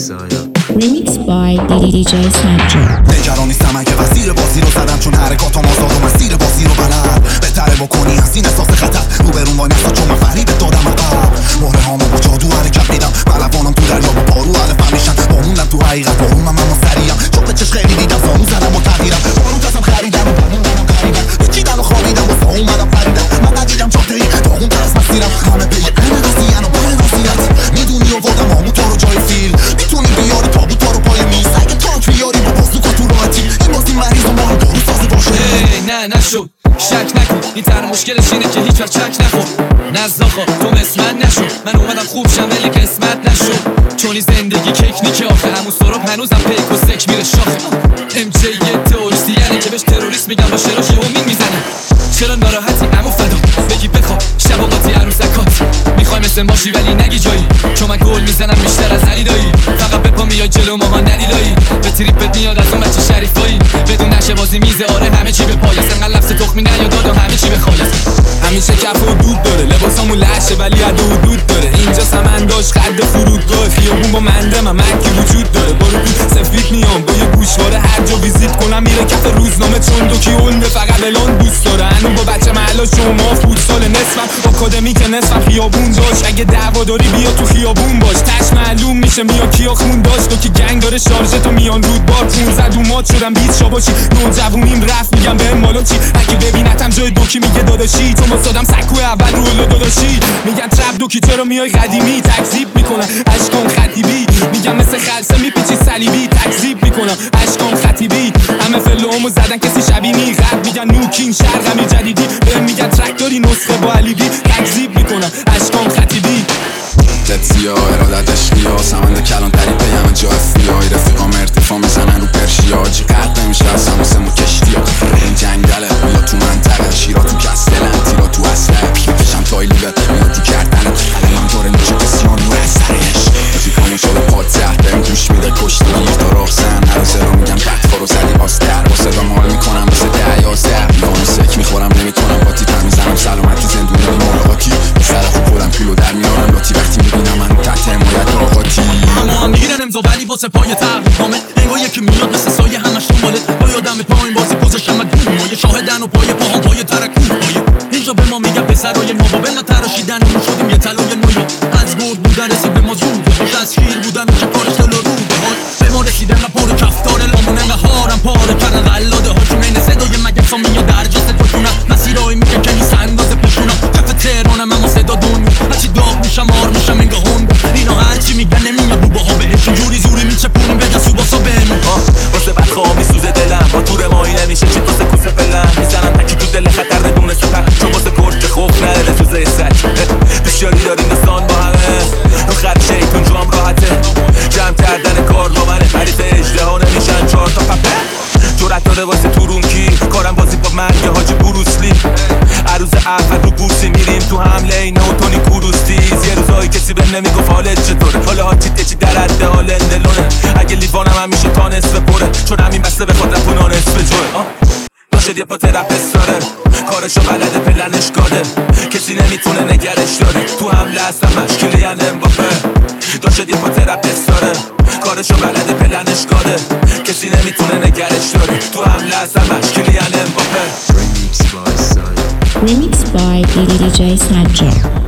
Remix by DJ Snapchat. نگران نیستم من که وزیر بازی رو زدم، چون حرکاتم آزاد و مسیر بازی رو بلد. بهتره بکنی از این احساس خطر رو برون وای نستا، چون من فریبت دادم عقب. مهره هامو با جادو حرکت میدم، ملوانم تو دریا با پارو علفم میشن. باموندم تو حقیقت بارونم اما سریم، چون به چش خیلی دیدم زانو زدم و تغییرم. بارون دستم خریدم و باموندم خریدم، بچیدم و خوابیدم و فا اومدم پریدم. من ندیدم جاده‌ای داغون تر از مسیرم، همه به یه قلب قضیه‌ن و بار وضعیت. میدونی آوردم آموتا رو جای فیل، میتونی بیاری تابوتا رو پای میز. اگه تانک بیاری با بازوکا تو راحتی، این بازی مریض و ما رو دارو سازه باشه. نه نشو شک نکن، این تر مشکلش اینه که هیچ وقت چک نخور. نزداخا تو مثل من نشو، من اومدم خوب شم ولی قسمت نشو. چون این زندگی کیکنیکه آخه، همون سراب هنوزم پیک و سک میره شاخه. ام جی یه تروریستی یعنی که بهش تروریست میگم، با شراش یهو میزنه. چرا ناراحتی عمو فدا، بگی بخواب شباقاتی عروسکات. میخوای مثل ماشی ولی نگی جایی، چون من گل میزنم بیشتر از علی دایی. فقط بپا میای جلو مامان ندیدایی، به تریپت میاد از اون بچه شریفایی. بدون نشه بازی میزه آره همه چی به پایست، انقدر لفظ تخمی نیاد دادم همه چی به خالص. همیشه کف و دود داره، لباسامون لشه ولی عد و حدود داره. اینجا سمنداش خد فرودگاه، خیابون با منده من مکی وجود داره. برو تو سفید میام با یه گوشواره، هر جا ویزیت کنم میره کف روزنامه. چون دوکی اون فقط الان دوست داره. هنوز با بچه محلا شما فوتسال نصفم، آکادمی که نصفم خیابون داشت. اگه دعوا داری بیا تو خیابون باش، تش معلوم میشه میاد کیا خون داشت. تو که گنگ داره شارژه تو میان رود بار 15 دومات شدم بیت شاباشی. نوجوونیم رفت میگم به مالا چی، اگه ببینتم جای دوکی میگه داداشی. تو مصادم سکو اول رولو داداشی. میگن ترپ دوکی چرا میای قدیمی، تکذیب میکنم اشکام خطیبی. میگم مثل خلصه میپیچی صلیبی، تکذیب میکنم اشکام خطیبی. همه فلومو زدن کسی شبینی، غرب میگن نوکین شرقمی جدیدی. بهم میگن ترکتوری نسخه با علیبی، تکذیب میکنم اشکام خطیبی. جتسیا ارادت عشقیا، سمند کلان ترین پیام جا افریای. رفیقام ارتفاع میزنن رو پرشیا، چی قد نمیشه از هموسم و کشتیا. این جنگله یا تو منطقه، شیرا تو کستلن تیرا تو اصله. پیشم تایلی بد میاد تو کردنت، الان داره میشه کسیان رو اثرش. موسیقامون شده پاد زهد بهم گوش میده کشتی گیر تا راه زن. هر رو میگم قطفا رو زدی آستر، با صدام حال میکنم مثل 10-11. میوانو سک میخورم نمیتونم باتی تر میزنم سلامتی زندونی مراقاتی. به سر خوب خودم پیلو در میارم لاتی وقتی میبینم من تحت حمایت آقاتی. اما هم میگیرن امضا ولی واسه پای تقویمه. انگار یکی میاد مثل سایه همش دنبالت. با یادم پایین بازی پوزشم مدون مایه، شاهدن و پای پاهم پای ترکون پایه. اینجا به ما میگن پسرای ما با بنا تراشیدن اون شدیم یه طلای نویا. از گرد بودن رسید به ما زوده، خوش از شیر بودن میشه کارش دل رو روده. به ما رسیدن و پر کفتار لامون انقهارم پاره کردن قلاده هاشون. این صدای مگس ها میاد در جست پشونم، مسیرهای میگن که نیست اندازه پشونم. کف تهرانم اما صدا دنیا، هرچی داغ میشم آر میشم انگاه هنگا. اینا هرچی میگن نمیاد بوباها بهشون، جوری زوری میچپونیم به دست و باسا بهمون. واسه بدخواه میسوزه دلم، با تور ماهی نمیشه چی واسه کوسه فلم. میزنم تکی تو دل خطر بدون سپر، چون واسه کرد که خوف نداره سوزه سک. بسیاری داریم دستان با همه، رو خط شیطون جوام راحته. جمع کردن کار با منه، حریف اجدها نمیشن 4 تا پپه. جرأت داره واسه تورون کی، کارم بازی با مرگ حاجی بروسلی. عروض اول رو بورسی میریم تو حمله اینا و تونی کوروستیز. یه روزایی کسی بهم نمیگفت حالت چطوره، حالا هاچیت چی در حد حال اندلونه. اگه لیوانم هم میشه تا نصف پره، چون همین بسته بخواد رپونا نصف جوه. باشد یه پا ترپس داره، کارشو بلده پلنش گاده. کسی نمیتونه نگرش داره، تو حمله هستم مشکلی ین امباپه. داشد یه پا ترپس داره، کارشو بلده پلنش گاده. کسی نمیتونه نگرش داره، تو حمله هستم مشکلی ین امباپه. Remix by DJ Snapchat.